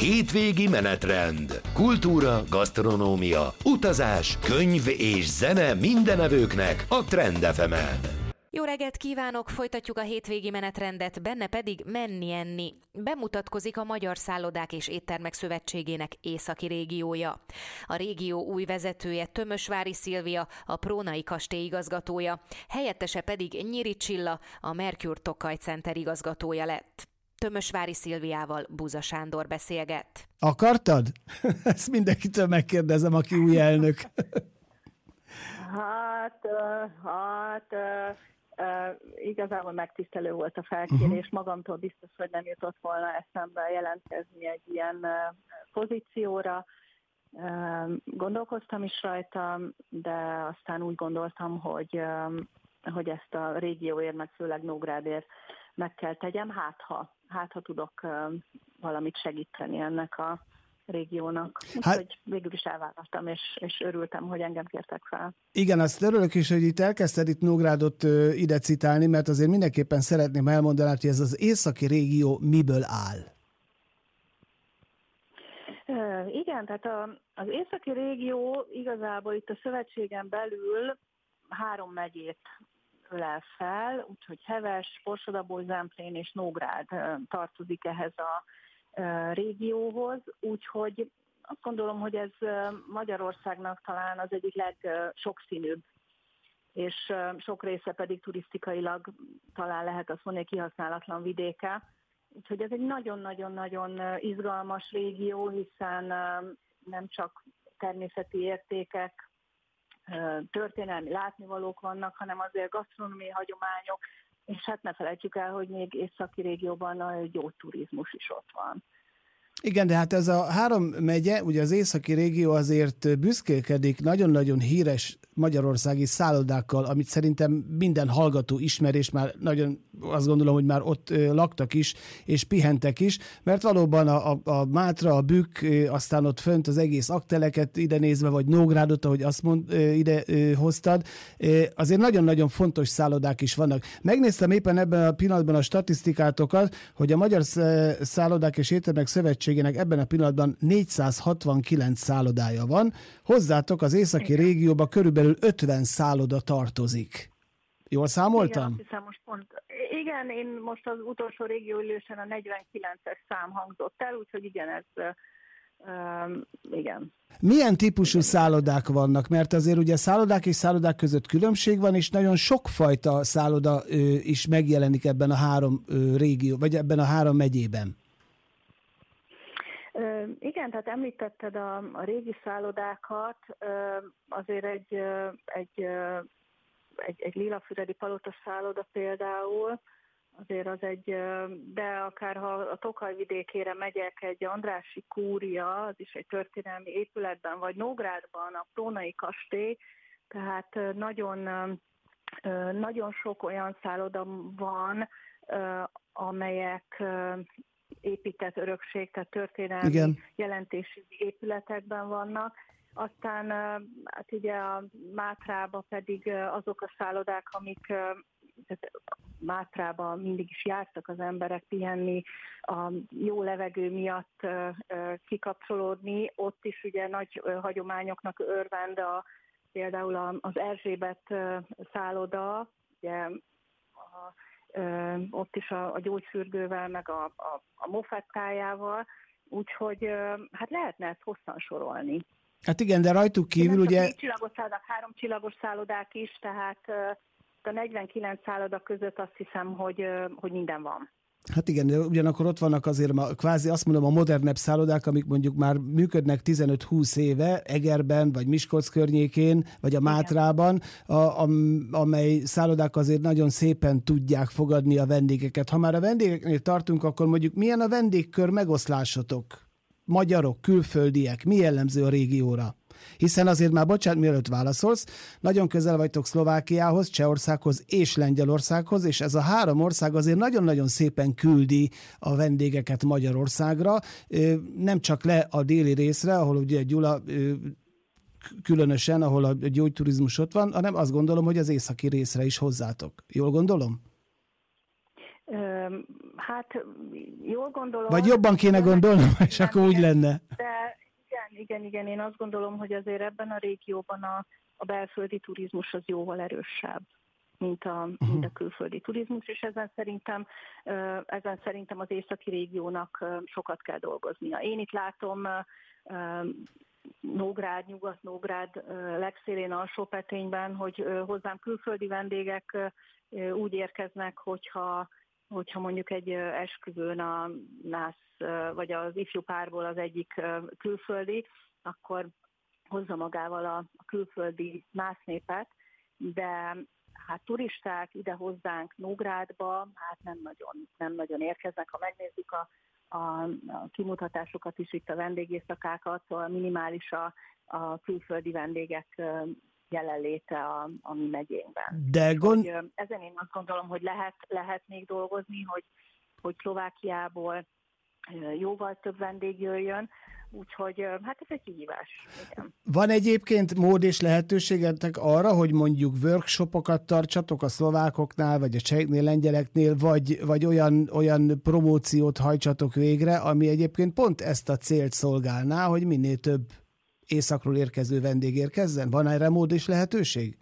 Hétvégi menetrend. Kultúra, gasztronómia, utazás, könyv és zene mindenevőknek a Trend FM-en. Jó reggelt kívánok! Folytatjuk a hétvégi menetrendet, benne pedig menni-enni. Bemutatkozik a Magyar Szállodák és Éttermek Szövetségének északi régiója. A régió új vezetője Tömösvári Szilvia, a Prónai Kastély igazgatója, helyettese pedig Nyíri Csilla, a Mercure Tokaj Center igazgatója lett. Tömösvári Szilviával Buza Sándor beszélget. Akartad? Ezt mindenkitől megkérdezem, aki új elnök. Igazából megtisztelő volt a felkérés. Magamtól biztos, hogy nem jutott volna eszembe jelentkezni egy ilyen pozícióra. Gondolkoztam is rajta, de aztán úgy gondoltam, hogy ezt a régióért, meg főleg Nógrádért meg kell tegyem, hát ha tudok valamit segíteni ennek a régiónak. Úgyhogy végül is elvállaltam, és örültem, hogy engem kértek fel. Igen, azt örülök is, hogy elkezdted itt Nógrádot ide citálni, mert azért mindenképpen szeretném elmondani, hogy ez az északi régió miből áll. Igen, tehát az északi régió igazából itt a szövetségen belül 3 megyét ölel fel, úgyhogy Heves, Borsod-Abaúj-Zemplén és Nógrád tartozik ehhez a régióhoz, úgyhogy azt gondolom, hogy ez Magyarországnak talán az egyik legsokszínűbb, és sok része pedig turisztikailag talán lehet azt mondani, kihasználatlan vidéke. Úgyhogy ez egy nagyon-nagyon-nagyon izgalmas régió, hiszen nem csak természeti értékek, történelmi látnivalók vannak, hanem azért gasztronómiai hagyományok, és hát ne felejtsük el, hogy még északi régióban a gyógyturizmus is ott van. Igen, de hát ez a 3 megye, ugye az északi régió azért büszkélkedik nagyon-nagyon híres magyarországi szállodákkal, amit szerintem minden hallgató ismer, és már nagyon azt gondolom, hogy már ott laktak is, és pihentek is, mert valóban a Mátra, a Bükk, aztán ott fönt az egész Akteleket ide nézve, vagy Nógrádot, ahogy azt ide hoztad, azért nagyon-nagyon fontos szállodák is vannak. Megnéztem éppen ebben a pillanatban a statisztikátokat, hogy a Magyar Szállodák és Éttermek Szövetségének ebben a pillanatban 469 szállodája van. Hozzátok az északi régióba körülbelül 50 szálloda tartozik. Jól számoltam? Igen, azt hiszem most pont. Igen, én most az utolsó régióülésen a 49-es szám hangzott el, úgyhogy igen, ez igen. Milyen típusú szállodák vannak? Mert azért ugye szállodák és szállodák között különbség van, és nagyon sokfajta szálloda is megjelenik ebben a 3 régió, vagy ebben a 3 megyében. Igen, tehát említetted a régi szállodákat, azért egy Lilafüredi Palota szálloda például, azért az de akár ha a Tokaj vidékére megyek, egy Andrássy Kúria, az is egy történelmi épületben, vagy Nógrádban a Prónai Kastély, tehát nagyon sok olyan szálloda van, amelyek épített örökség, tehát történelmi jelentésű épületekben vannak. Aztán hát ugye a Mátrában pedig azok a szállodák, amik Mátrában mindig is jártak az emberek pihenni, a jó levegő miatt kikapcsolódni. Ott is ugye nagy hagyományoknak örvend például az Erzsébet szálloda, ugye ott is a gyógyfürdővel, meg a mofettájával, úgyhogy hát lehetne ezt hosszan sorolni. Hát igen, de rajtuk kívül ugye... 4 csillagos szállodák, 3 csillagos szállodák is, tehát a 49 szálloda között azt hiszem, hogy minden van. Hát igen, de ugyanakkor ott vannak azért kvázi azt mondom a modernebb szállodák, amik mondjuk már működnek 15-20 éve Egerben, vagy Miskolc környékén, vagy a Mátrában, amely szállodák azért nagyon szépen tudják fogadni a vendégeket. Ha már a vendégeknél tartunk, akkor mondjuk milyen a vendégkör megoszlásotok? Magyarok, külföldiek, mi jellemző a régióra? Hiszen azért már, bocsánat, mielőtt válaszolsz, nagyon közel vagytok Szlovákiához, Csehországhoz és Lengyelországhoz, és ez a 3 ország azért nagyon-nagyon szépen küldi a vendégeket Magyarországra, nem csak le a déli részre, ahol ugye Gyula különösen, ahol a gyógyturizmus ott van, hanem azt gondolom, hogy az északi részre is hozzátok. Jól gondolom? Hát jól gondolom. Vagy jobban kéne gondolnom, és akkor úgy lenne. De igen, én azt gondolom, hogy azért ebben a régióban a belföldi turizmus az jóval erősebb, mint a külföldi turizmus, és ezen szerintem az északi régiónak sokat kell dolgoznia. Én itt látom Nógrád, Nyugat-Nógrád legszélén Alsópetényben, hogy hozzám külföldi vendégek úgy érkeznek, hogyha mondjuk egy esküvőn a nász, vagy az ifjú párból az egyik külföldi, akkor hozza magával a külföldi násznépet, de hát turisták ide hozzánk Nógrádba, hát nem nagyon érkeznek. Ha megnézzük a kimutatásokat is, itt a vendégészakákat, szóval minimális a külföldi vendégek jelenléte a mi megyénkben. Ezen én azt gondolom, hogy lehet még dolgozni, hogy Szlovákiából jóval több vendég jöjjön, úgyhogy hát ez egy kihívás. Igen. Van egyébként mód és lehetőségetek arra, hogy mondjuk workshopokat tartsatok a szlovákoknál, vagy a cseheknél, lengyeleknél, vagy olyan promóciót hajtsatok végre, ami egyébként pont ezt a célt szolgálná, hogy minél több északról érkező vendég érkezzen? Van erre mód és lehetőség?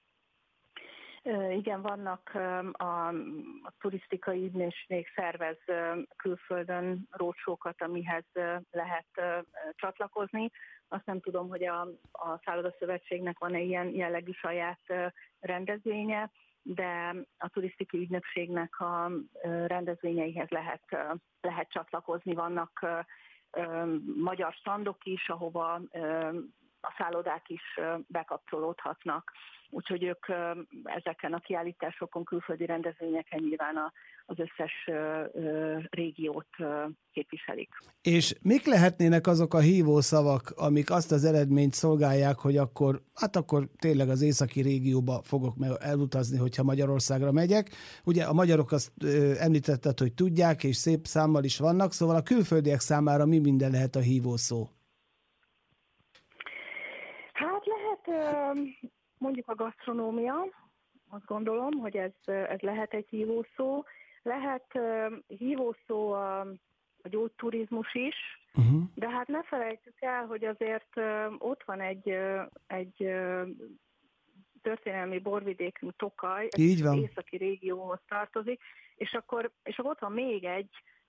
Igen, vannak a turisztikai ügynökség szervez külföldön roadshow-kat, amihez lehet csatlakozni. Azt nem tudom, hogy a Szállodaszövetségnek van-e ilyen jellegű saját rendezvénye, de a turisztikai ügynökségnek a rendezvényeihez lehet csatlakozni. Vannak magyar standok is, ahova a szállodák is bekapcsolódhatnak. Úgyhogy ők ezeken a kiállításokon, külföldi rendezvényeken nyilván az összes régiót képviselik. És mik lehetnének azok a hívószavak, amik azt az eredményt szolgálják, hogy akkor tényleg az északi régióba fogok elutazni, hogyha Magyarországra megyek. Ugye a magyarok azt említetted, hogy tudják, és szép számmal is vannak, szóval a külföldiek számára mi minden lehet a hívószó? Hát lehet mondjuk a gasztronómia, azt gondolom, hogy ez lehet egy hívószó. Lehet hívószó a gyógyturizmus is, de hát ne felejtsük el, hogy azért ott van egy történelmi borvidékünk, Tokaj, ez az északi régióhoz tartozik, és akkor ott van még egy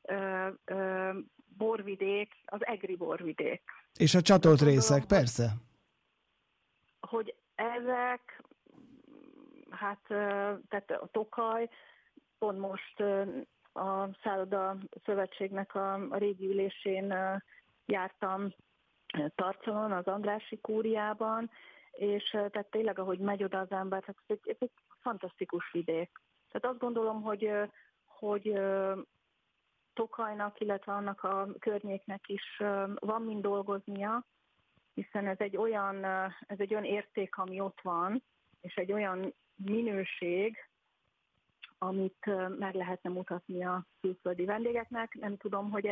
borvidék, az egri borvidék. És a csatolt részek, persze. Hogy ezek, hát tehát a Tokaj, pont most a Szálloda Szövetségnek a régi ülésén jártam Tarcalon, az Andrássy kúriában, és tehát tényleg, ahogy megy oda az ember, hát ez egy fantasztikus vidék. Tehát azt gondolom, hogy Tokajnak, illetve annak a környéknek is van mind dolgoznia, hiszen ez egy olyan érték, ami ott van, és egy olyan minőség, amit meg lehetne mutatni a külföldi vendégeknek. Nem tudom, hogy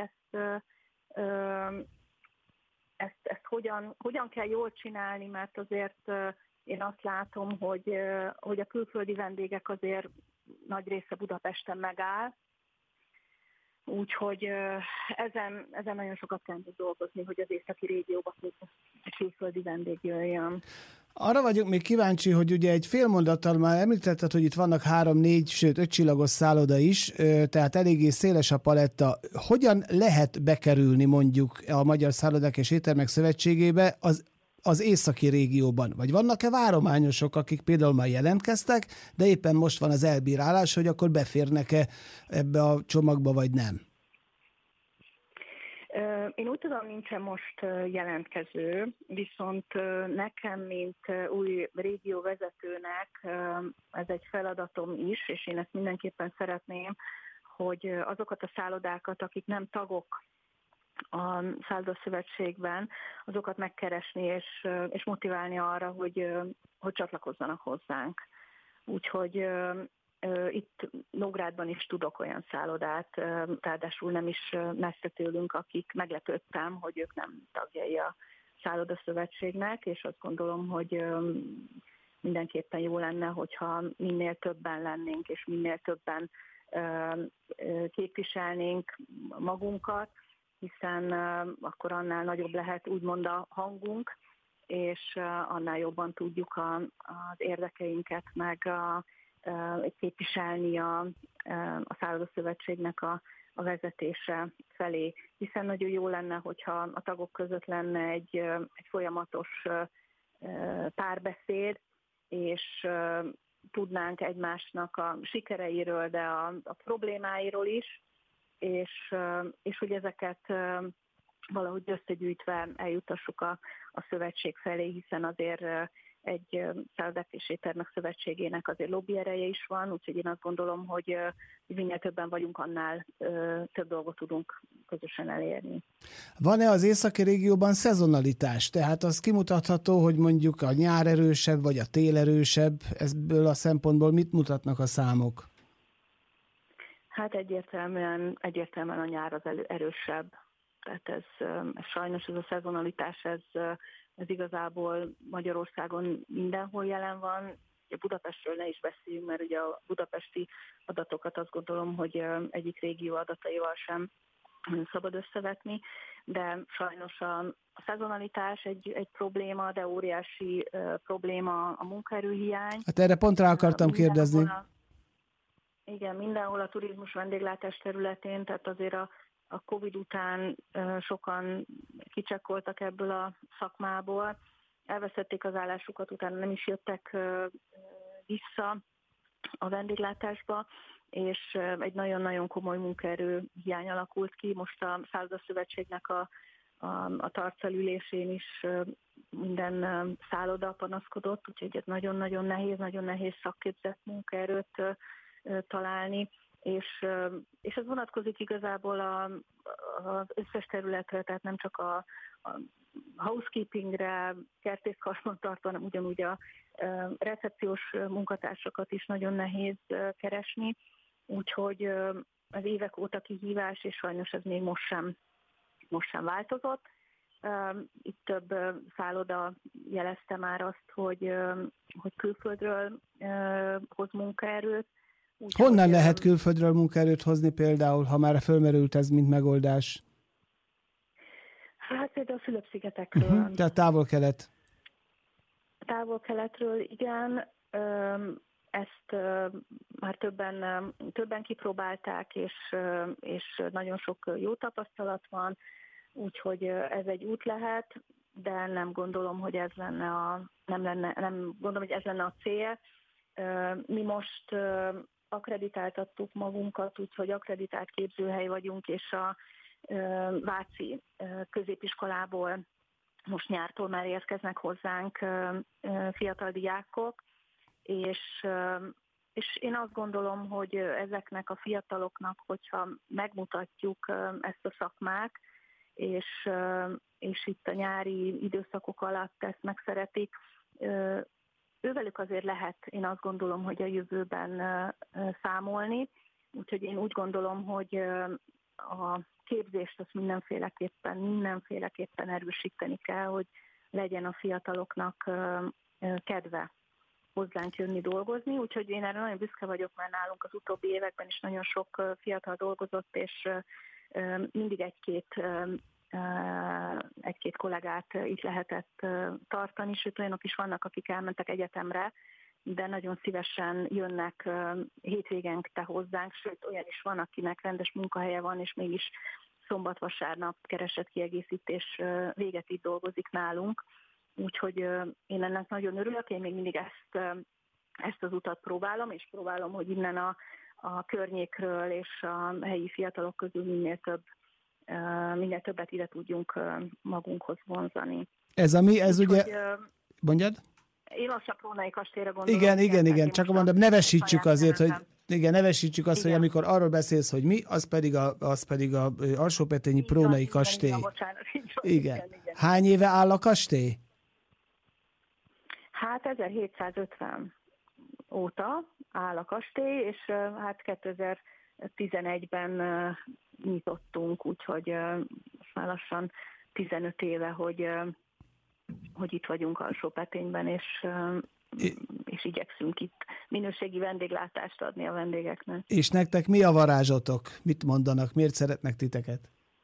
ezt hogyan kell jól csinálni, mert azért én azt látom, hogy a külföldi vendégek azért nagy része Budapesten megáll, úgyhogy ezen nagyon sokat kell dolgozni, hogy az északi régióba a külföldi vendég jöjjön. Arra vagyok még kíváncsi, hogy ugye egy fél mondattal már említetted, hogy itt vannak 3, 4, sőt 5 csillagos szálloda is, tehát eléggé széles a paletta. Hogyan lehet bekerülni mondjuk a Magyar Szállodák és Éttermek Szövetségébe az északi régióban? Vagy vannak-e várományosok, akik például már jelentkeztek, de éppen most van az elbírálás, hogy akkor beférnek-e ebbe a csomagba, vagy nem? Én úgy tudom, nincsen most jelentkező, viszont nekem, mint új régióvezetőnek ez egy feladatom is, és én ezt mindenképpen szeretném, hogy azokat a szállodákat, akik nem tagok a Szállodaszövetségben, azokat megkeresni és motiválni arra, hogy csatlakozzanak hozzánk. Úgyhogy itt Nógrádban is tudok olyan szállodát, ráadásul nem is messze tőlünk, akik meglepődtem, hogy ők nem tagjai a Szállodaszövetségnek, és azt gondolom, hogy mindenképpen jó lenne, hogyha minél többen lennénk, és minél többen képviselnénk magunkat, hiszen akkor annál nagyobb lehet úgymond a hangunk, és annál jobban tudjuk az érdekeinket meg képviselni a szállodaszövetségnek a vezetése felé. Hiszen nagyon jó lenne, hogyha a tagok között lenne egy folyamatos párbeszéd, és tudnánk egymásnak a sikereiről, de a problémáiról is, és hogy ezeket valahogy összegyűjtve eljutassuk a szövetség felé, hiszen azért egy szállodák és éttermek szövetségének azért lobby ereje is van, úgyhogy én azt gondolom, hogy minél többen vagyunk, annál több dolgot tudunk közösen elérni. Van-e az északi régióban szezonalitás? Tehát az kimutatható, hogy mondjuk a nyár erősebb, vagy a tél erősebb? Ebből a szempontból mit mutatnak a számok? Hát egyértelműen a nyár az erősebb. Tehát ez sajnos ez a szezonalitás, ez igazából Magyarországon mindenhol jelen van. Ugye Budapestről ne is beszéljünk, mert ugye a budapesti adatokat azt gondolom, hogy egyik régió adataival sem szabad összevetni, de sajnos a szezonalitás egy probléma, de óriási probléma a munkaerőhiány. Hát erre pont rá akartam kérdezni. Igen, mindenhol a turizmus vendéglátás területén, tehát azért a Covid után sokan kicsekkoltak ebből a szakmából, elvesztették az állásukat, utána nem is jöttek vissza a vendéglátásba, és egy nagyon-nagyon komoly munkaerő hiány alakult ki. Most a Szállodaszövetségnek a tarcalülésén is minden szálloda panaszkodott, úgyhogy ez nagyon nehéz szakképzett munkaerőt találni, és ez vonatkozik igazából az összes területre, tehát nem csak a housekeepingre, kertészkarbantartó, hanem ugyanúgy a recepciós munkatársakat is nagyon nehéz keresni, úgyhogy az évek óta kihívás, és sajnos ez még most sem változott. Itt több szálloda jelezte már azt, hogy külföldről hoz munkaerőt. Honnan lehet külföldről munkaerőt hozni például, ha már fölmerült ez, mint megoldás? Hát például a Fülöp-szigetekről. Tehát távol-kelet. Távol-keletről, igen. Ezt már többen kipróbálták, és nagyon sok jó tapasztalat van, úgyhogy ez egy út lehet, de nem gondolom, hogy ez lenne a cél. Mi most akkreditáltattuk magunkat, úgyhogy akkreditált képzőhely vagyunk, és a Váci középiskolából most nyártól már érkeznek hozzánk fiatal diákok, és én azt gondolom, hogy ezeknek a fiataloknak, hogyha megmutatjuk ezt a szakmát, és itt a nyári időszakok alatt ezt megszeretik, ővelük azért lehet, én azt gondolom, hogy a jövőben számolni, úgyhogy én úgy gondolom, hogy a képzést azt mindenféleképpen erősíteni kell, hogy legyen a fiataloknak kedve hozzánk jönni dolgozni, úgyhogy én erre nagyon büszke vagyok, mert nálunk az utóbbi években is nagyon sok fiatal dolgozott, és mindig egy-két kollégát itt lehetett tartani, sőt olyanok is vannak, akik elmentek egyetemre, de nagyon szívesen jönnek hétvégente hozzánk, sőt olyan is van, akinek rendes munkahelye van, és mégis szombat-vasárnap keresett kiegészítés véget itt dolgozik nálunk. Úgyhogy én ennek nagyon örülök, én még mindig ezt az utat próbálom, és próbálom, hogy innen a környékről és a helyi fiatalok közül minél többet ide tudjunk magunkhoz vonzani. Ez ugye... Mondjad? Én most a Prónai kastélyra gondolom. Igen, csak mondom, nevesítsük azért, hogy nevesítsük azt, hogy amikor arról beszélsz, hogy mi, az pedig a Alsópetenyi Prónai kastély. Igen. Hány éve áll a kastély? Hát 1750 óta áll a kastély, és hát 2011-ben nyitottunk, úgyhogy most már lassan 15 éve, hogy itt vagyunk Alsópetényben, és és igyekszünk itt minőségi vendéglátást adni a vendégeknek. És nektek mi a varázsotok? Mit mondanak? Miért szeretnek titeket?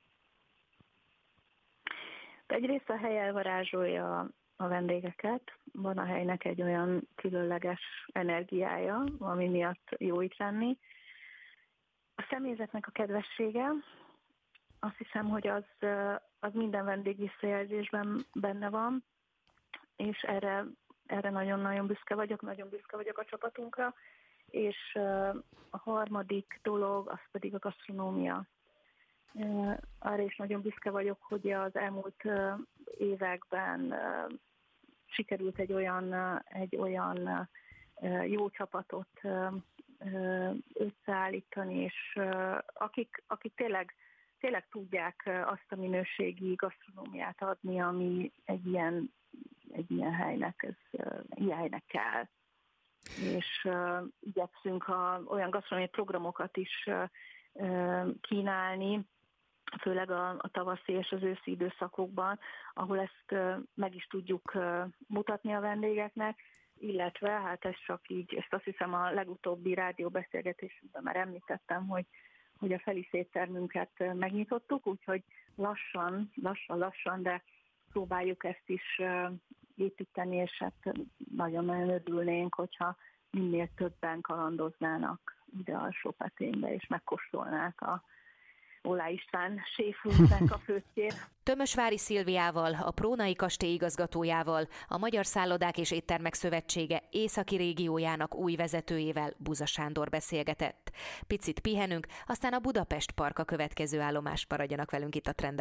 Egyrészt a hely elvarázsolja a vendégeket. Van a helynek egy olyan különleges energiája, ami miatt jó itt lenni. A személyzetnek a kedvessége, azt hiszem, hogy az minden vendég visszajelzésben benne van, és erre nagyon-nagyon büszke vagyok, nagyon büszke vagyok a csapatunkra. És a harmadik dolog, az pedig a gasztronómia. Arra is nagyon büszke vagyok, hogy az elmúlt években sikerült egy olyan jó csapatot összeállítani, és akik tényleg tudják azt a minőségi gasztronómiát adni, ami egy ilyen helynek kell. És igyekszünk olyan gasztronómiai programokat is kínálni, főleg a tavaszi és az őszi időszakokban, ahol ezt meg is tudjuk mutatni a vendégeknek, illetve hát ezt azt hiszem a legutóbbi rádióbeszélgetésünkben már említettem, hogy a Felisz éttermünket megnyitottuk, úgyhogy lassan, de próbáljuk ezt is építeni, és hát nagyon-nagyon örülnénk, hogyha minél többen kalandoznának ide Alsó-Peténybe, és megkóstolnák a Olá István séfunknak a főztjét. Tömösvári Szilviával, a Prónai Kastély igazgatójával, a Magyar Szállodák és Éttermek Szövetsége északi régiójának új vezetőjével Buza Sándor beszélgetett. Picit pihenünk, aztán a Budapest Park a következő állomás, maradjanak velünk itt a Trend